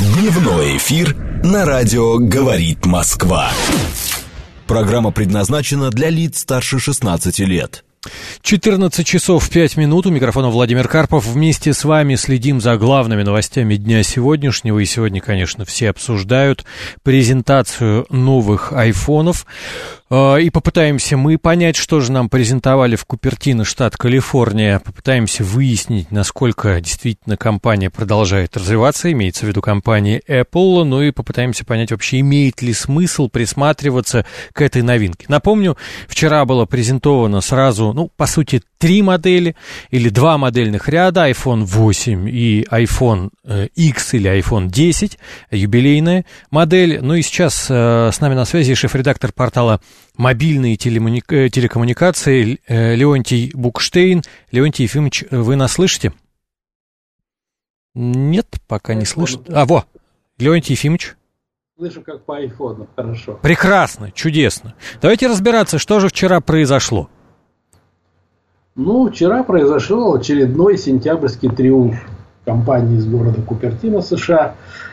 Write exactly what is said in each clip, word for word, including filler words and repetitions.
Дневной эфир на радио «Говорит Москва». Программа предназначена для лиц старше шестнадцати лет. четырнадцать часов пять минут. У микрофона Владимир Карпов. Вместе с вами следим за главными новостями дня сегодняшнего. И сегодня, конечно, все обсуждают презентацию новых айфонов. И попытаемся мы понять, что же нам презентовали в Купертино, штат Калифорния. Попытаемся выяснить, насколько действительно компания продолжает развиваться, имеется в виду компания Apple. Ну и попытаемся понять вообще, имеет ли смысл присматриваться к этой новинке. Напомню, вчера было презентовано сразу, ну, по сути, три модели или два модельных ряда, айфон восемь и айфон X или айфон десять, юбилейная модель. Ну и сейчас э, с нами на связи шеф-редактор портала «Мобильные телекоммуникации» Леонтий Букштейн. Леонтий Ефимович, вы нас слышите? Нет, пока не слышит. А, во, Леонтий Ефимович. Слышу, как по айфону, хорошо. Прекрасно, чудесно. Давайте разбираться, что же вчера произошло. Ну, вчера произошел очередной сентябрьский триумф компании из города Купертино, США.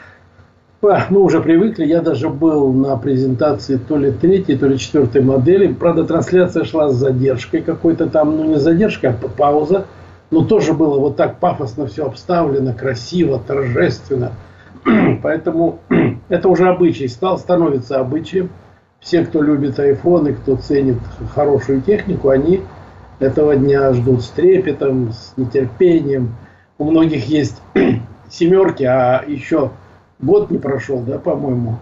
Мы уже привыкли, я даже был на презентации то ли третьей, то ли четвертой модели. Правда, трансляция шла с задержкой какой-то там, ну не задержка, а пауза. Но тоже было вот так пафосно все обставлено, красиво, торжественно. Поэтому это уже обычай стал, становится обычаем. Все, кто любит айфоны, кто ценит хорошую технику, они этого дня ждут с трепетом, с нетерпением. У многих есть семерки, а еще год не прошел, да, по-моему,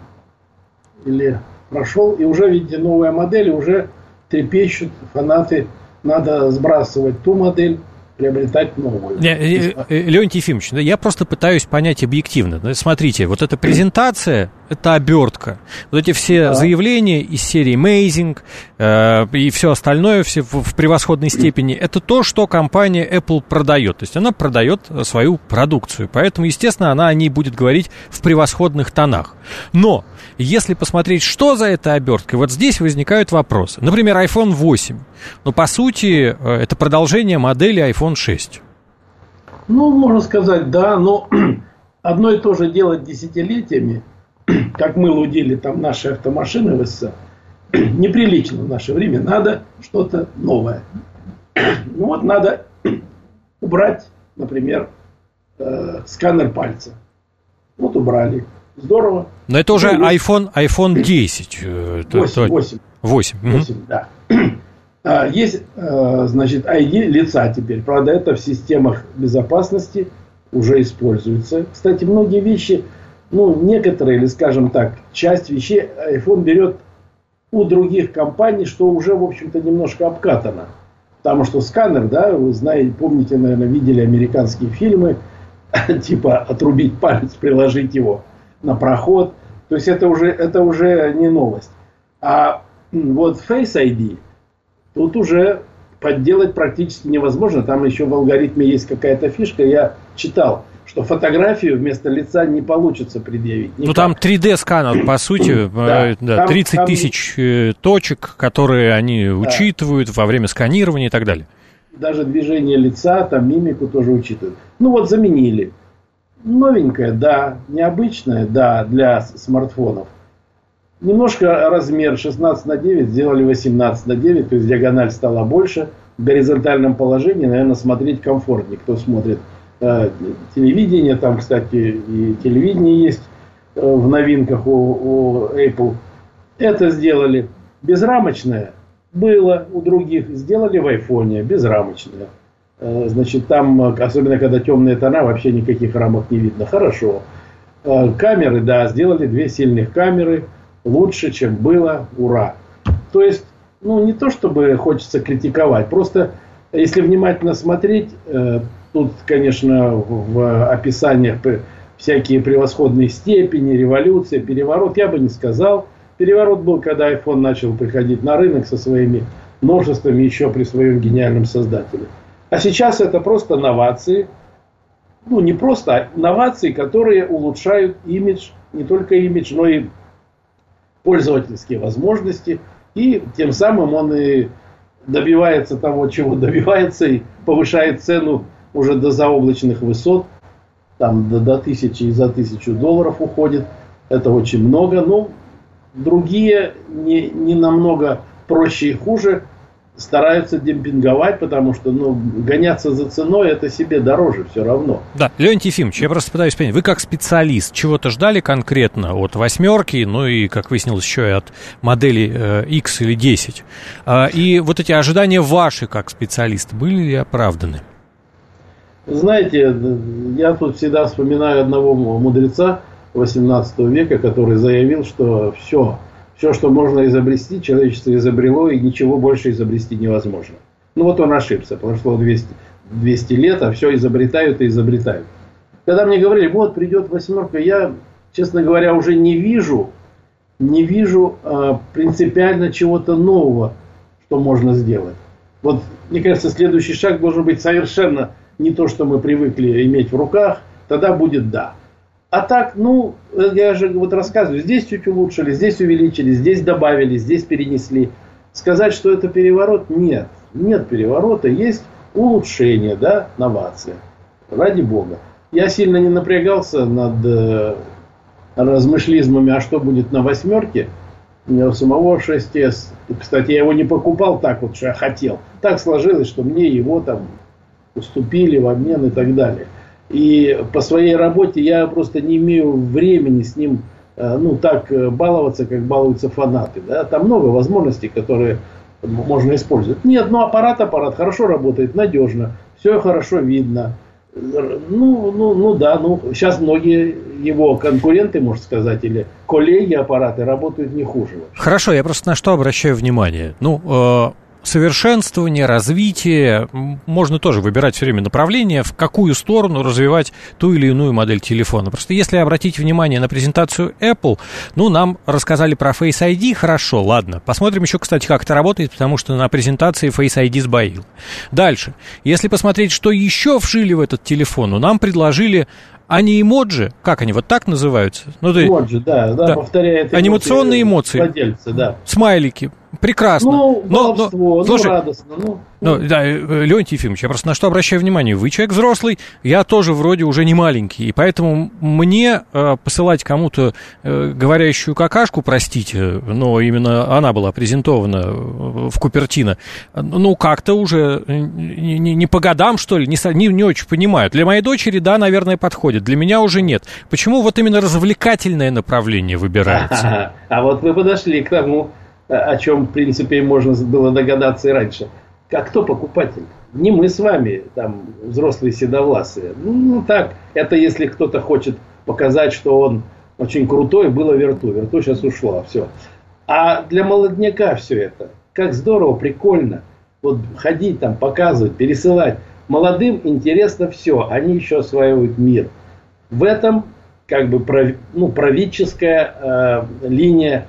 или прошел, и уже, видите, новая модель, уже трепещут фанаты, надо сбрасывать ту модель, приобретать новую. Леонтий Ефимович, я просто пытаюсь понять объективно. Смотрите, вот эта презентация, это обертка. Вот эти все да. заявления из серии Amazing э, и все остальное все в, в превосходной степени, это то, что компания Apple продает. То есть она продает свою продукцию. Поэтому, естественно, она о ней будет говорить в превосходных тонах. Но если посмотреть, что за этой оберткой, вот здесь возникают вопросы. Например, айфон восемь. Но, по сути, это продолжение модели айфон шесть. Ну, можно сказать, да, но одно и то же делать десятилетиями, как мы лудили там наши автомашины в СССР, неприлично в наше время. Надо что-то новое. Ну вот надо убрать, например, э, сканер пальца. Вот убрали. Здорово. Но это уже iPhone, айфон десять. восемь. восемь. восемь. восемь, да. Есть, значит, ай ди лица теперь. Правда, это в системах безопасности уже используется. Кстати, многие вещи, ну, некоторые, или, скажем так, часть вещей iPhone берет у других компаний, что уже, в общем-то, немножко обкатано. Потому что сканер, да, вы знаете, помните, наверное, видели американские фильмы, типа отрубить палец, приложить его на проход. То есть это уже, это уже не новость. А вот Face ай ди тут уже подделать практически невозможно. Там еще в алгоритме есть какая-то фишка. Я читал, что фотографию вместо лица не получится предъявить. Никак. Ну там три дэ сканер, по сути, да, да, тридцать тысяч точек, которые они да. учитывают во время сканирования и так далее. Даже движение лица, там мимику тоже учитывают. Ну вот заменили. Новенькая, да. Необычная, да, для смартфонов. Немножко размер шестнадцать на девять сделали восемнадцать на девять, то есть диагональ стала больше. В горизонтальном положении, наверное, смотреть комфортнее. Кто смотрит э, телевидение, там, кстати, и телевидение есть э, в новинках у, у Apple. Это сделали. Безрамочное было у других, сделали в айфоне, безрамочное. Э, значит, там, особенно когда темные тона, вообще никаких рамок не видно. Хорошо. Э, камеры, да, сделали две сильных камеры. Лучше, чем было, ура. То есть, ну, не то, чтобы хочется критиковать. Просто, если внимательно смотреть, э, тут, конечно, в, в описаниях всякие превосходные степени, революция, переворот, я бы не сказал. Переворот был, когда iPhone начал приходить на рынок со своими новшествами еще при своем гениальном создателе. А сейчас это просто новации. Ну, не просто, а новации, которые улучшают имидж, не только имидж, но и пользовательские возможности, и тем самым он и добивается того, чего добивается, и повышает цену уже до заоблачных высот. там до, до тысячи и за тысячу долларов уходит. Это очень много. Но другие не, не намного проще и хуже стараются демпинговать, потому что, ну, гоняться за ценой, это себе дороже все равно. Да, Леонтий Ефимович, я просто пытаюсь понять, вы как специалист чего-то ждали конкретно от восьмерки, ну и, как выяснилось, еще и от модели э, X или десять, а, и вот эти ожидания ваши как специалиста были ли оправданы? Знаете, я тут всегда вспоминаю одного мудреца восемнадцатого века, который заявил, что все, все, что можно изобрести, человечество изобрело, и ничего больше изобрести невозможно. Ну вот он ошибся, прошло двести, двести лет, а все изобретают и изобретают. Когда мне говорили, вот придет восьмерка, я, честно говоря, уже не вижу, не вижу э, принципиально чего-то нового, что можно сделать. Вот, мне кажется, следующий шаг должен быть совершенно не то, что мы привыкли иметь в руках, тогда будет да. А так, ну, я же вот рассказываю, здесь чуть улучшили, здесь увеличили, здесь добавили, здесь перенесли. Сказать, что это переворот, нет. Нет переворота, есть улучшение, да, новация. Ради бога. Я сильно не напрягался над э, размышлизмами, а что будет на восьмерке. У меня у самого шесть эс. Кстати, я его не покупал так вот, что я хотел. Так сложилось, что мне его там уступили в обмен и так далее. И по своей работе я просто не имею времени с ним, ну, так баловаться, как балуются фанаты. Да? Там много возможностей, которые можно использовать. Нет, ну аппарат, аппарат хорошо работает, надежно, все хорошо видно. Ну, ну, ну да, ну сейчас многие его конкуренты, можно сказать, или коллеги аппараты работают не хуже. Хорошо, я просто на что обращаю внимание. Ну, э... совершенствование, развитие, можно тоже выбирать все время направление, в какую сторону развивать ту или иную модель телефона. Просто если обратить внимание на презентацию Apple, ну, нам рассказали про Face ай ди, хорошо, ладно. Посмотрим еще, кстати, как это работает, потому что на презентации Face ай ди сбоил. Дальше. Если посмотреть, что еще вшили в этот телефон, ну, нам предложили ани-эмоджи, как они, вот так называются? Ну, ты... Эмоджи, да, да, да, повторяет. Анимационные эмоции. Владельцы, да. Смайлики. Прекрасно. Ну, баловство, но, но, слушай, ну, радостно. Ну, ну, да, Леонтий Ефимович, я просто на что обращаю внимание. Вы человек взрослый, я тоже вроде уже не маленький, и поэтому мне э, посылать кому-то э, говорящую какашку, простите, но именно она была презентована в Купертино, ну, как-то уже не, не, не по годам, что ли, не, не, не очень понимаю. Для моей дочери, да, наверное, подходит, для меня уже нет. Почему вот именно развлекательное направление выбирается? А вот вы подошли к тому, о чем, в принципе, можно было догадаться и раньше. А кто покупатель? Не мы с вами, там, взрослые седовласые. Ну, так, это если кто-то хочет показать, что он очень крутой, было верту. Верту сейчас ушло, все. А для молодняка все это. Как здорово, прикольно. Вот ходить там, показывать, пересылать. Молодым интересно все. Они еще осваивают мир. В этом, как бы, прав, ну, правительская э, линия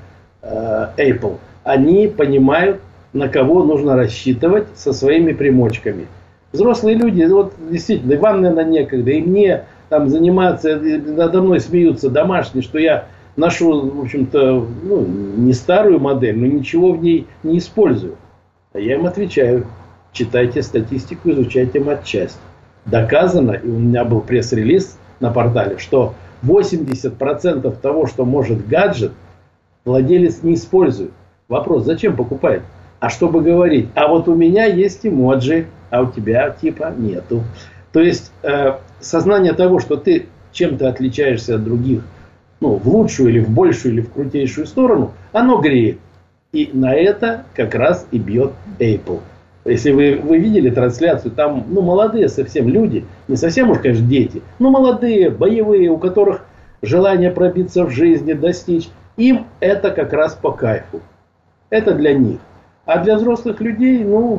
Apple. Они понимают, на кого нужно рассчитывать со своими примочками. Взрослые люди, вот действительно, и вам, наверное, некогда, и мне там заниматься, надо мной смеются домашние, что я ношу, в общем-то, ну, не старую модель, но ничего в ней не использую. А я им отвечаю, читайте статистику, изучайте матчасть. Доказано, и у меня был пресс-релиз на портале, что восемьдесят процентов того, что может гаджет, владелец не использует. Вопрос, зачем покупает? А чтобы говорить, а вот у меня есть эмоджи, а у тебя типа нету. То есть э, сознание того, что ты чем-то отличаешься от других, ну, в лучшую или в большую или в крутейшую сторону, оно греет. И на это как раз и бьет Apple. Если вы, вы видели трансляцию, там, ну, молодые совсем люди, не совсем уж, конечно, дети, но молодые, боевые, у которых желание пробиться в жизни, достичь. Им это как раз по кайфу. Это для них. А для взрослых людей, ну,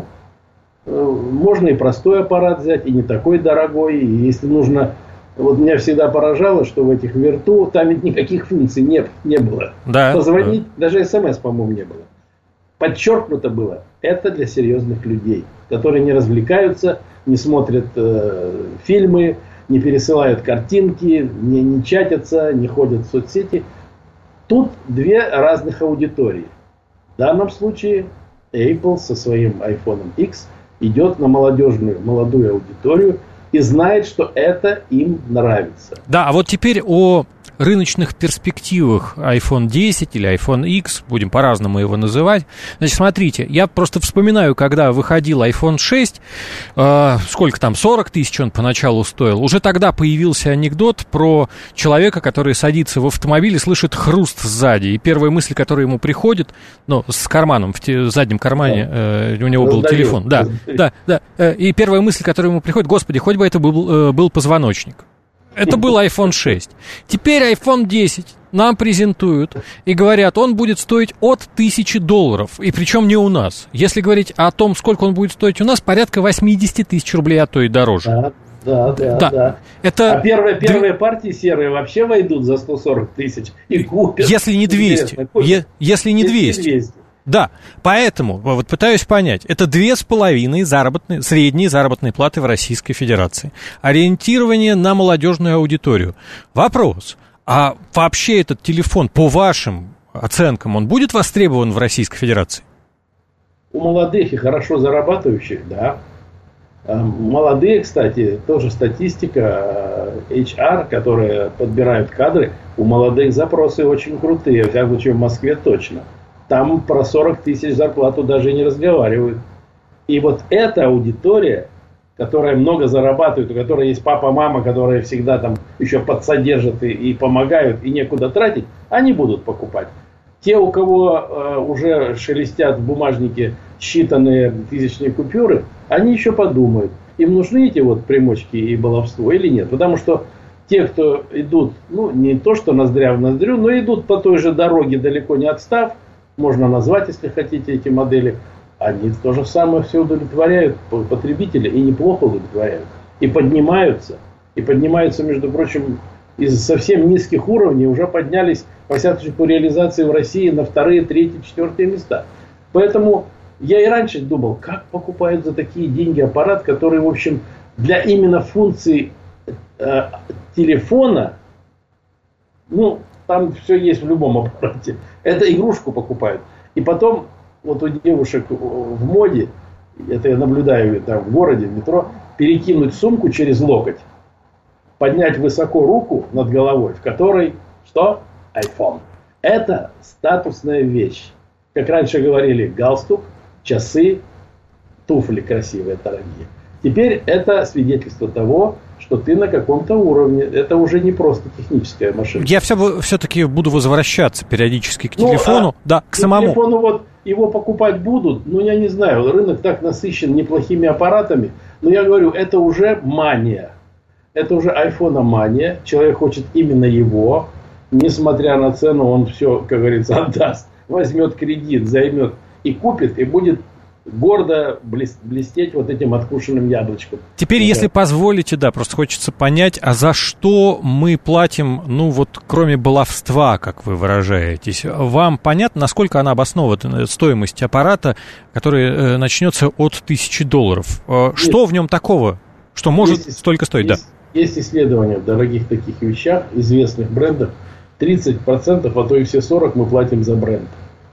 можно и простой аппарат взять, и не такой дорогой. И если нужно... Вот меня всегда поражало, что в этих верту там ведь никаких функций не, не было. Да. Позвонить, да. Даже смс, по-моему, не было. Подчеркнуто было, это для серьезных людей, которые не развлекаются, не смотрят э, фильмы, не пересылают картинки, не, не чатятся, не ходят в соцсети. Тут две разных аудитории. В данном случае Apple со своим iPhone X идет на молодежную, молодую аудиторию, и знает, что это им нравится. Да, а вот теперь о рыночных перспективах айфон десять или айфон икс, будем по-разному его называть. Значит, смотрите, я просто вспоминаю, когда выходил айфон шесть, э, сколько там, сорок тысяч он поначалу стоил, уже тогда появился анекдот про человека, который садится в автомобиль и слышит хруст сзади, и первая мысль, которая ему приходит, ну, с карманом, в, те, в заднем кармане э, у него был Раздаю. телефон, да, да, да, э, и первая мысль, которая ему приходит: господи, хоть бы это был, э, был позвоночник. Это был айфон шесть. Теперь айфон десять нам презентуют и говорят, он будет стоить от тысячи долларов. И причем не у нас. Если говорить о том, сколько он будет стоить у нас, порядка восемьдесят тысяч рублей, а то и дороже. Да, да, да. да. да. Это... А первые, первые партии серые вообще войдут за сто сорок тысяч и купят. Если не двести. Е- если не двести. двести. Да, поэтому, вот пытаюсь понять, это две с половиной заработные, средние заработные платы в Российской Федерации. Ориентирование на молодежную аудиторию. Вопрос, а вообще этот телефон, по вашим оценкам, он будет востребован в Российской Федерации? У молодых и хорошо зарабатывающих, да. Молодые, кстати, тоже статистика, эйч ар, которые подбирают кадры, у молодых запросы очень крутые, в всяком случае в Москве точно. Там про сорок тысяч зарплату даже не разговаривают. И вот эта аудитория, которая много зарабатывает, у которой есть папа, мама, которые всегда там еще подсодержат и, и помогают, и некуда тратить, они будут покупать. Те, у кого э, уже шелестят в бумажнике считанные тысячные купюры, они еще подумают, им нужны эти вот примочки и баловство или нет. Потому что те, кто идут, ну не то что ноздря в ноздрю, но идут по той же дороге, далеко не отстав, можно назвать, если хотите, эти модели, они то же самое все удовлетворяют потребителя и неплохо удовлетворяют. И поднимаются. И поднимаются, между прочим, из совсем низких уровней уже поднялись, во всяком случае, по реализации в России на вторые, третьи, четвертые места. Поэтому я и раньше думал, как покупают за такие деньги аппарат, который, в общем, для именно функции э, телефона, ну, там все есть в любом аппарате. Это игрушку покупают. И потом, вот у девушек в моде, это я наблюдаю там в городе, в метро, перекинуть сумку через локоть, поднять высоко руку над головой, в которой, что? iPhone. Это статусная вещь. Как раньше говорили, галстук, часы, туфли красивые, дорогие. Теперь это свидетельство того, что ты на каком-то уровне. Это уже не просто техническая машина. Я все, все-таки буду возвращаться периодически к телефону. Ну, а да, к самому. К телефону вот его покупать будут, ну я не знаю, рынок так насыщен неплохими аппаратами. Но я говорю, это уже мания. Это уже айфономания. Человек хочет именно его. Несмотря на цену, он все, как говорится, отдаст. Возьмет кредит, займет и купит, и будет гордо блестеть вот этим откушенным яблочком. Теперь, ну, если да. позволите, да, просто хочется понять, а за что мы платим, ну вот кроме баловства, как вы выражаетесь, вам понятно, насколько она обоснована, стоимость аппарата, который э, начнется от тысячи долларов? Э, что в нем такого, что может есть, столько стоить? Есть, да. есть исследования в дорогих таких вещах, известных брендов, тридцать процентов, а то и все сорок процентов мы платим за бренд.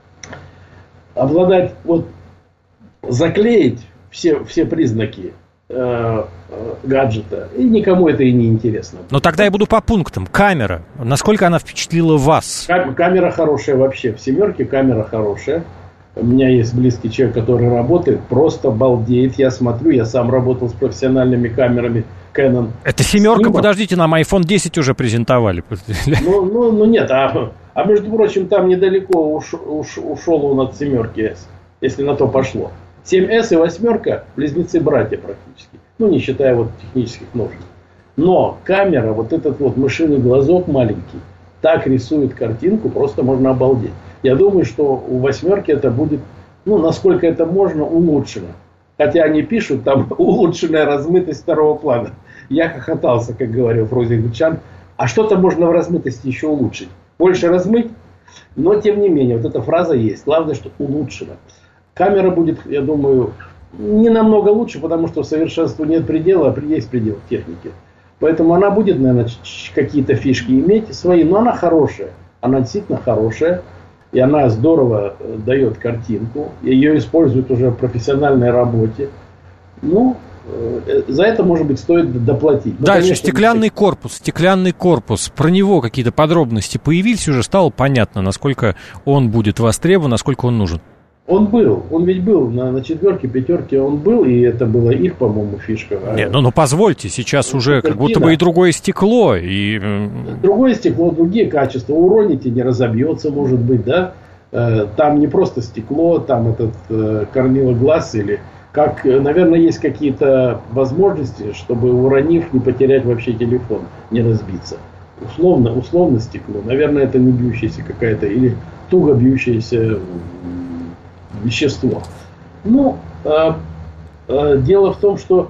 Обладать, вот, заклеить все, все признаки э, э, гаджета, и никому это и не интересно. Но тогда я буду по пунктам. Камера. Насколько она впечатлила вас? Кам- камера хорошая вообще. В семерке камера хорошая. У меня есть близкий человек, который работает, просто балдеет. Я смотрю, я сам работал с профессиональными камерами Canon. Это семерка, снимок. Подождите, нам айфон десять уже презентовали. Ну, ну, ну нет, а, а между прочим, там недалеко уш, уш, ушел он от семерки эс, если на то пошло. семь эс и восьмерка близнецы-братья практически. Ну, не считая вот технических ножек. Но камера, вот этот вот мышиный глазок маленький, так рисует картинку, просто можно обалдеть. Я думаю, что у восьмерки это будет, ну, насколько это можно, улучшено. Хотя они пишут, там улучшенная размытость второго плана. Я хохотался, как говорил Фрозик Гучан. А что-то можно в размытости еще улучшить. Больше размыть, но тем не менее, вот эта фраза есть. Главное, что улучшено. Камера будет, я думаю, не намного лучше, потому что совершенству нет предела, а есть предел техники. Поэтому она будет, наверное, какие-то фишки иметь свои, но она хорошая. Она действительно хорошая. И она здорово дает картинку. Ее используют уже в профессиональной работе. Ну, за это, может быть, стоит доплатить. Но, дальше, конечно, стеклянный корпус, стеклянный корпус. Про него какие-то подробности появились, уже стало понятно, насколько он будет востребован, насколько он нужен. Он был, он ведь был на, на четверке, пятерке он был, и это была их, по-моему, фишка. Нет, ну, ну позвольте, сейчас ну, уже как будто бы и другое стекло. И... Другое стекло, другие качества. Уроните, не разобьется, может быть, да? Там не просто стекло, там этот кормило глаз или... Как, наверное, есть какие-то возможности, чтобы, уронив, не потерять вообще телефон, не разбиться. Условно, условно стекло. Наверное, это не бьющееся какая-то или туго бьющееся вещество. Ну, э, э, дело в том, что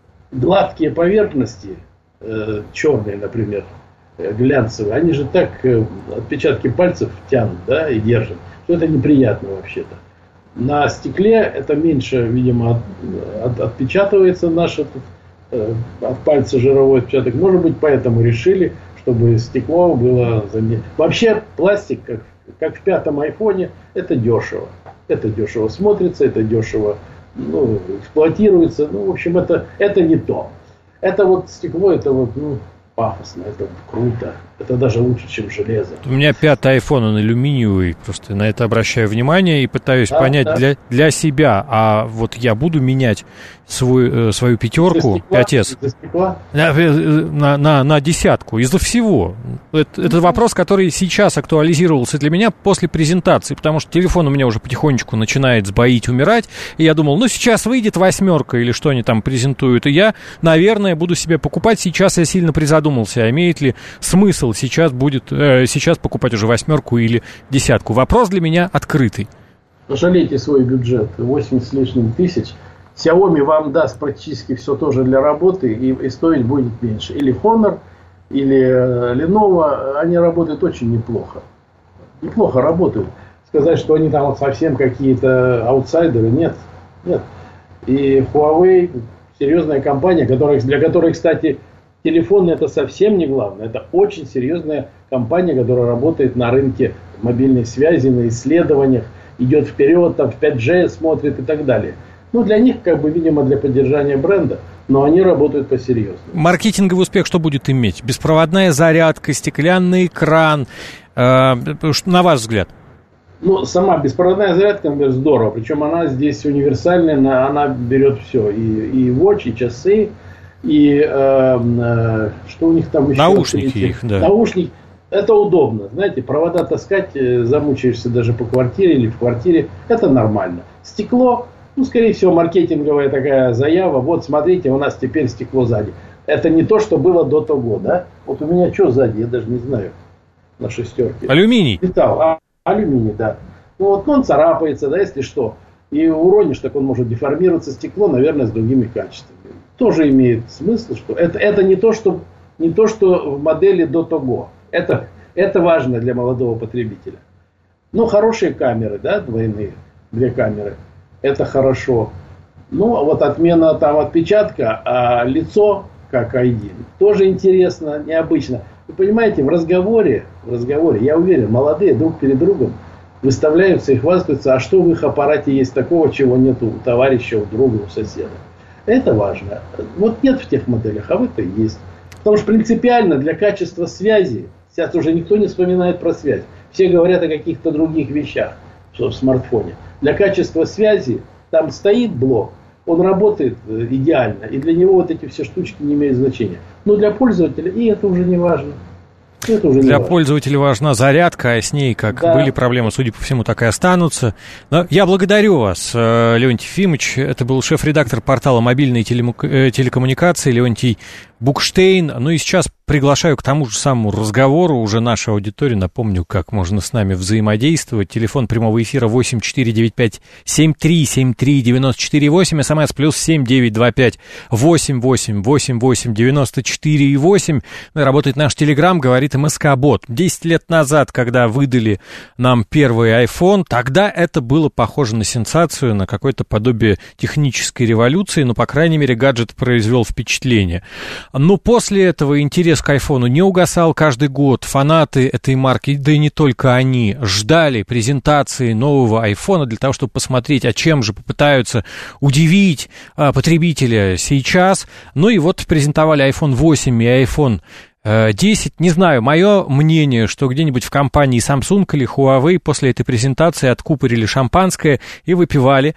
гладкие поверхности, э, черные, например, э, глянцевые, они же так э, отпечатки пальцев тянут, да, и держат, что это неприятно вообще-то. На стекле это меньше, видимо, от, от, отпечатывается наш этот, э, от пальца жировой отпечаток. Может быть, поэтому решили, чтобы стекло было заметно. Вообще, пластик, как, как в пятом айфоне, это дешево. Это дешево смотрится, это дешево ну, эксплуатируется. Ну, в общем, это, это не то. Это вот стекло, это вот, ну, пафосно, это круто. Это даже лучше, чем железо. У меня пятый айфон, он алюминиевый, просто на это обращаю внимание и пытаюсь да, понять да. Для, для себя, а вот я буду менять свой, свою пятерку, пять эс, на, на, на, на десятку, из-за всего. Это, это вопрос, который сейчас актуализировался для меня после презентации, потому что телефон у меня уже потихонечку начинает сбоить, умирать, и я думал, ну сейчас выйдет восьмерка или что они там презентуют, и я, наверное, буду себе покупать. Сейчас я сильно призадумался, а имеет ли смысл сейчас будет э, сейчас покупать уже восьмерку или десятку. Вопрос для меня открытый. Пожалейте свой бюджет, восемьдесят с лишним тысяч. Xiaomi вам даст практически все тоже для работы и, и стоить будет меньше. Или Honor, или э, Lenovo, они работают очень неплохо. Неплохо работают. Сказать, что они там совсем какие-то аутсайдеры, нет. Нет. И Huawei серьезная компания, которая, для которой, кстати, телефон это совсем не главное. Это очень серьезная компания, которая работает на рынке мобильной связи, на исследованиях, идет вперед, там в пять джи смотрит и так далее. Ну, для них, как бы, видимо, для поддержания бренда, но они работают по-серьезному. Маркетинговый успех что будет иметь? Беспроводная зарядка, стеклянный экран, э, на ваш взгляд? Ну, сама беспроводная зарядка, например, здорово. Причем она здесь универсальная, она берет все. И, и watch, и часы, и э, э, что у них там еще? Наушники их, да. Наушники. Это удобно. Знаете, провода таскать, замучаешься даже по квартире или в квартире. Это нормально. Стекло, ну, скорее всего, маркетинговая такая заява. Вот, смотрите, у нас теперь стекло сзади. Это не то, что было до того, да? Вот у меня что сзади, я даже не знаю. На шестерке. Алюминий. Металл. А, алюминий, да. Ну, вот он царапается, да, если что. И уронишь, так он может деформироваться. Стекло, наверное, с другими качествами. Тоже имеет смысл, что это, это не, то, что, не то, что в модели до того. Это, это важно для молодого потребителя. Ну, хорошие камеры, да, двойные, две камеры. Это хорошо. Ну, а вот отмена там отпечатка, а лицо, как ай ди, тоже интересно, необычно. Вы понимаете, в разговоре, в разговоре, я уверен, молодые друг перед другом выставляются и хвастаются, а что в их аппарате есть такого, чего нет у товарища, у друга, у соседа. Это важно. Вот нет в тех моделях, а в этой есть. Потому что принципиально для качества связи, сейчас уже никто не вспоминает про связь. Все говорят о каких-то других вещах в смартфоне. Для качества связи там стоит блок, он работает идеально. И для него вот эти все штучки не имеют значения. Но для пользователя и это уже не важно. Это уже Для не пользователя важна зарядка, а с ней, как да. были проблемы, судя по всему, так и останутся. Но я благодарю вас, Леонтий Ефимович. Это был шеф-редактор портала «Мобильные телекоммуникации» Леонтий Букштейн. Ну и сейчас приглашаю к тому же самому разговору уже нашу аудиторию. Напомню, как можно с нами взаимодействовать. Телефон прямого эфира восемь четыре девять пять семь три семь три девять четыре восемь. СМС плюс семь девять два пять восемь восемь восемь восемь девяносто четыре восемь. Работает наш телеграм, говорит МСК-бот. Десять лет назад, когда выдали нам первый iPhone, тогда это было похоже на сенсацию, на какое-то подобие технической революции, но, по крайней мере, гаджет произвел впечатление. Но после этого интерес к айфону не угасал каждый год. Фанаты этой марки, да и не только они, ждали презентации нового айфона для того, чтобы посмотреть, а чем же попытаются удивить а, потребителя сейчас. Ну и вот презентовали айфон восемь и iPhone десять. Не знаю, мое мнение, что где-нибудь в компании Samsung или Huawei после этой презентации откупорили шампанское и выпивали,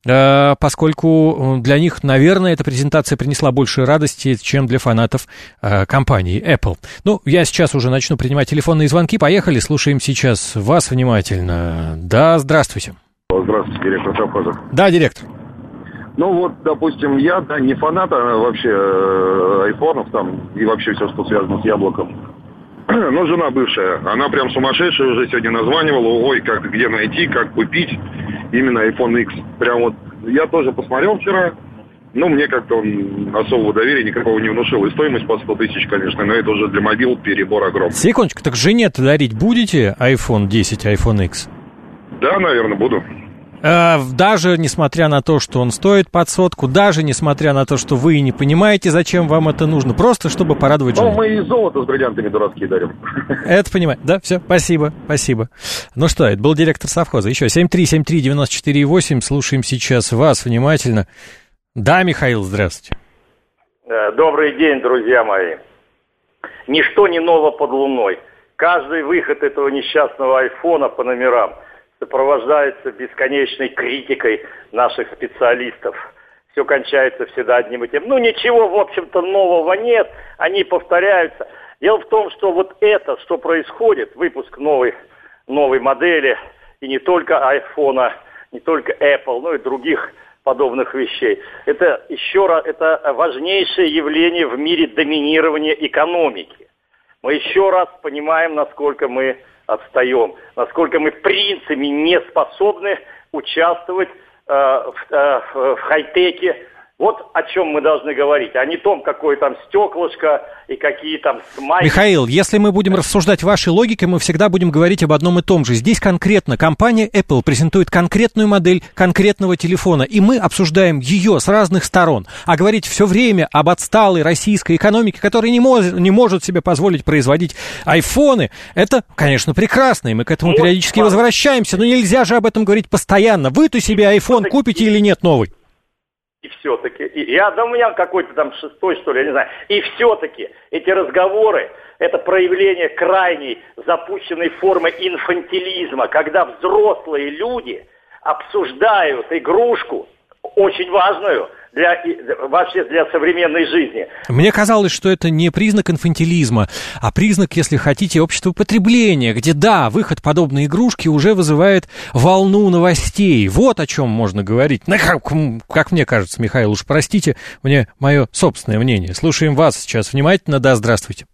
поскольку для них, наверное, эта презентация принесла больше радости, чем для фанатов компании Apple. Ну, я сейчас уже начну принимать телефонные звонки. Поехали, слушаем сейчас вас внимательно. Да, здравствуйте. Здравствуйте, директор совхоза. Да, директор. Ну вот, допустим, я, да, не фанат а вообще э, айфонов там и вообще все, что связано с яблоком. Но жена бывшая, она прям сумасшедшая уже сегодня названивала, ой, как, где найти, как купить именно iPhone X. Прям вот, я тоже посмотрел вчера, но мне как-то он особого доверия никакого не внушил. И стоимость по сто тысяч, конечно, но это уже для мобил перебор огромный. Секундочку, так жене-то дарить будете айфон десять, iPhone X? Да, наверное, буду. Даже несмотря на то, что он стоит под сотку, даже несмотря на то, что вы не понимаете, зачем вам это нужно, просто чтобы порадовать жену. Ну, мы и золото с бриллиантами дурацкие дарим. Это понимаю. Да, все, спасибо, спасибо. Ну что, это был директор совхоза. Еще семь три семь три девять четыре восемь. Слушаем сейчас вас внимательно. Да, Михаил, здравствуйте. Добрый день, друзья мои. Ничто не ново под луной. Каждый выход этого несчастного айфона по номерам сопровождается бесконечной критикой наших специалистов. Все кончается всегда одним и тем. Ну, ничего, в общем-то, нового нет, они повторяются. Дело в том, что вот это, что происходит, выпуск новой, новой модели, и не только айфона, не только Apple, но и других подобных вещей, это еще раз, это важнейшее явление в мире доминирования экономики. Мы еще раз понимаем, насколько мы отстаем, насколько мы в принципе не способны участвовать э, в, э, в хай-теке. Вот о чем мы должны говорить, а не том, какое там стеклышко и какие там смайли. Михаил, если мы будем рассуждать вашей логикой, мы всегда будем говорить об одном и том же. Здесь конкретно компания Apple презентует конкретную модель конкретного телефона, и мы обсуждаем ее с разных сторон. А говорить все время об отсталой российской экономике, которая не, мож, не может себе позволить производить айфоны, это, конечно, прекрасно, и мы к этому вот, периодически пар... возвращаемся, но нельзя же об этом говорить постоянно. Вы-то себе айфон купите или нет новый? И все-таки, и, я, да у меня какой-то там шестой, что ли, я не знаю, и все-таки эти разговоры, это проявление крайней запущенной формы инфантилизма, когда взрослые люди обсуждают игрушку, очень важную, для, вообще для современной жизни. Мне казалось, что это не признак инфантилизма, а признак, если хотите, общества потребления, где, да, выход подобной игрушки уже вызывает волну новостей. Вот о чем можно говорить. Ну, как, как мне кажется, Михаил, уж простите мне мое собственное мнение. Слушаем вас сейчас внимательно. Да, здравствуйте.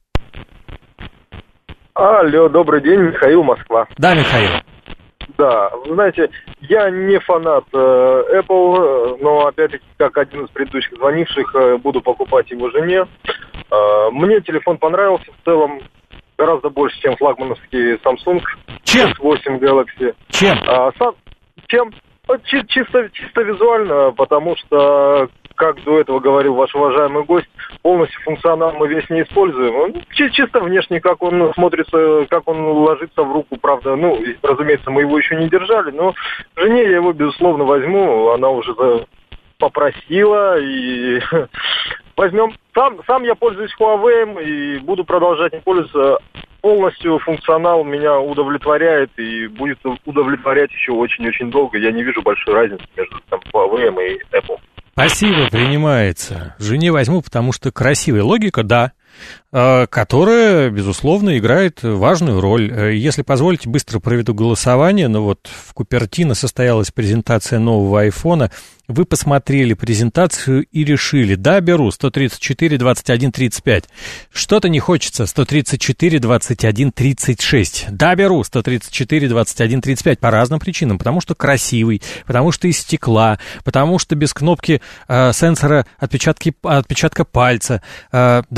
Алло, добрый день, Михаил, Москва. Да, Михаил. Да, вы знаете, я не фанат э, Apple, но, опять-таки, как один из предыдущих звонивших, э, буду покупать его жене. Э, мне телефон понравился в целом гораздо больше, чем флагмановский Samsung Чем? эс восемь Galaxy. Чем? А, сам, чем? Чи- чисто, чисто визуально, потому что, как до этого говорил ваш уважаемый гость, полностью функционал мы весь не используем. Он чи- чисто внешне, как он смотрится, как он ложится в руку, правда, ну, разумеется, мы его еще не держали, но жене я его, безусловно, возьму, она уже попросила, и возьмем. Сам, сам я пользуюсь Huawei и буду продолжать им пользоваться. Полностью функционал меня удовлетворяет и будет удовлетворять еще очень-очень долго. Я не вижу большой разницы между там, Huawei и Apple. Спасибо, принимается. Жене возьму, потому что красивая логика, да, которая, безусловно, играет важную роль. Если позволите, быстро проведу голосование. Но вот в Купертино состоялась презентация нового айфона. Вы посмотрели презентацию и решили: да, беру сто тридцать четыре двадцать один тридцать пять. Что-то не хочется сто тридцать четыре двадцать один тридцать шесть. Да, беру сто тридцать четыре двадцать один тридцать пять по разным причинам. Потому что красивый, потому что из стекла, потому что без кнопки э, сенсора отпечатки, отпечатка пальца. Э, да, беру сто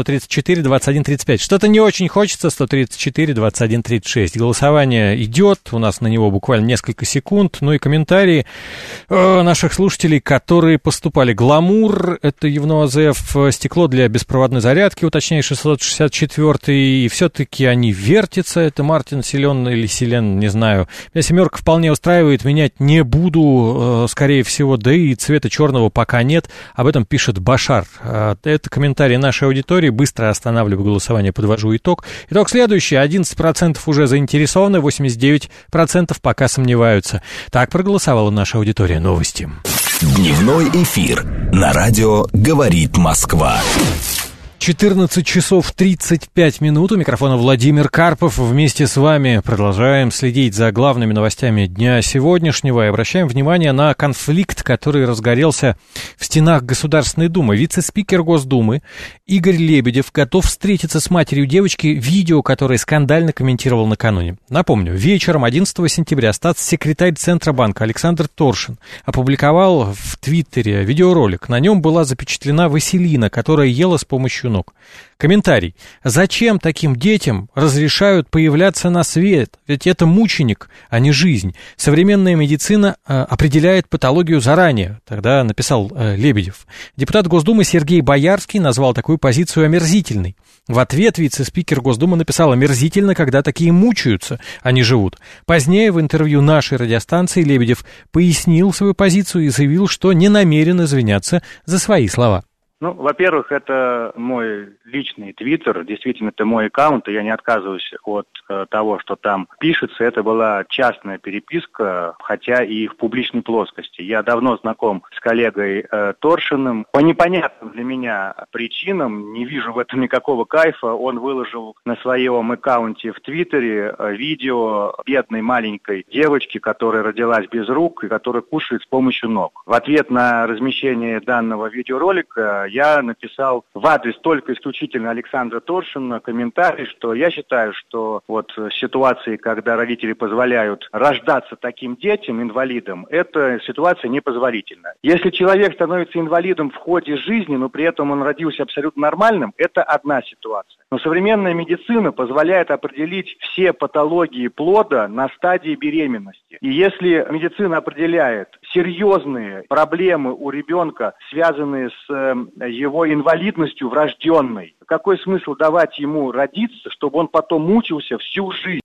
сто тридцать четыре двадцать один тридцать пять. Что-то не очень хочется, сто тридцать четыре двадцать один тридцать шесть. Голосование идет, у нас на него буквально несколько секунд. Ну и комментарии э, наших слушателей, которые поступали. Гламур, это Евно АЗФ, стекло для беспроводной зарядки, уточняю, шестьсот шестьдесят четыре. И все-таки они вертятся, это Мартин Силен или Силен, не знаю. Меня семерка вполне устраивает, менять не буду, э, скорее всего, да и цвета черного пока нет. Об этом пишет Башар. Это комментарий нашей аудитории. Быстро останавливаю голосование, подвожу итог. Итог следующий. одиннадцать процентов уже заинтересованы, восемьдесят девять процентов пока сомневаются. Так проголосовала наша аудитория. Новости. Дневной эфир на радио «Говорит Москва». четырнадцать часов тридцать пять минут. У микрофона Владимир Карпов. Вместе с вами продолжаем следить за главными новостями дня сегодняшнего и обращаем внимание на конфликт, который разгорелся в стенах Государственной Думы. Вице-спикер Госдумы Игорь Лебедев готов встретиться с матерью девочки, видео которое скандально комментировал накануне. Напомню, вечером одиннадцатого сентября статс-секретарь Центробанка Александр Торшин опубликовал в Твиттере видеоролик. На нем была запечатлена Василина, которая ела с помощью ног. Комментарий. Зачем таким детям разрешают появляться на свет? Ведь это мученик, а не жизнь. Современная медицина э, определяет патологию заранее. Тогда написал э, Лебедев. Депутат Госдумы Сергей Боярский назвал такую позицию омерзительной. В ответ вице-спикер Госдумы написал: омерзительно, когда такие мучаются, а не живут. Позднее в интервью нашей радиостанции Лебедев пояснил свою позицию и заявил, что не намерен извиняться за свои слова. Ну, во-первых, это мой личный твиттер, действительно, это мой аккаунт, и я не отказываюсь от э, того, что там пишется. Это была частная переписка, хотя и в публичной плоскости. Я давно знаком с коллегой э, Торшиным. По непонятным для меня причинам, не вижу в этом никакого кайфа, он выложил на своем аккаунте в твиттере э, видео бедной маленькой девочки, которая родилась без рук и которая кушает с помощью ног. В ответ на размещение данного видеоролика я написал в адрес только исключительно Александра Торшина комментарий, что я считаю, что вот ситуации, когда родители позволяют рождаться таким детям, инвалидам, эта ситуация непозволительна. Если человек становится инвалидом в ходе жизни, но при этом он родился абсолютно нормальным, это одна ситуация. Но современная медицина позволяет определить все патологии плода на стадии беременности. И если медицина определяет серьезные проблемы у ребенка, связанные с его инвалидностью врожденной, какой смысл давать ему родиться, чтобы он потом мучился всю жизнь?